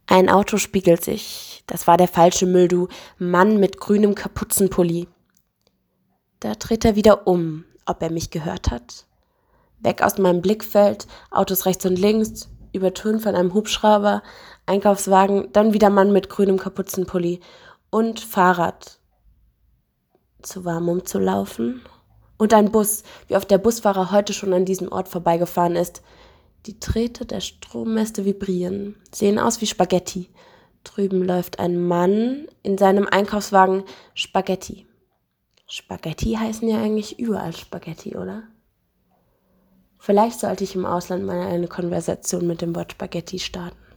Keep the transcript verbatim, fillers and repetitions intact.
Ein Auto spiegelt sich. Das war der falsche Müll, du Mann mit grünem Kapuzenpulli. Da dreht er wieder um, ob er mich gehört hat. Weg aus meinem Blickfeld, Autos rechts und links, übertönt von einem Hubschrauber, Einkaufswagen, dann wieder Mann mit grünem Kapuzenpulli und Fahrrad. Zu warm, um zu laufen. Und ein Bus, wie oft der Busfahrer heute schon an diesem Ort vorbeigefahren ist. Die Drähte der Strommäste vibrieren, sehen aus wie Spaghetti. Drüben läuft ein Mann in seinem Einkaufswagen Spaghetti. Spaghetti heißen ja eigentlich überall Spaghetti, oder? Vielleicht sollte ich im Ausland mal eine Konversation mit dem Wort Spaghetti starten.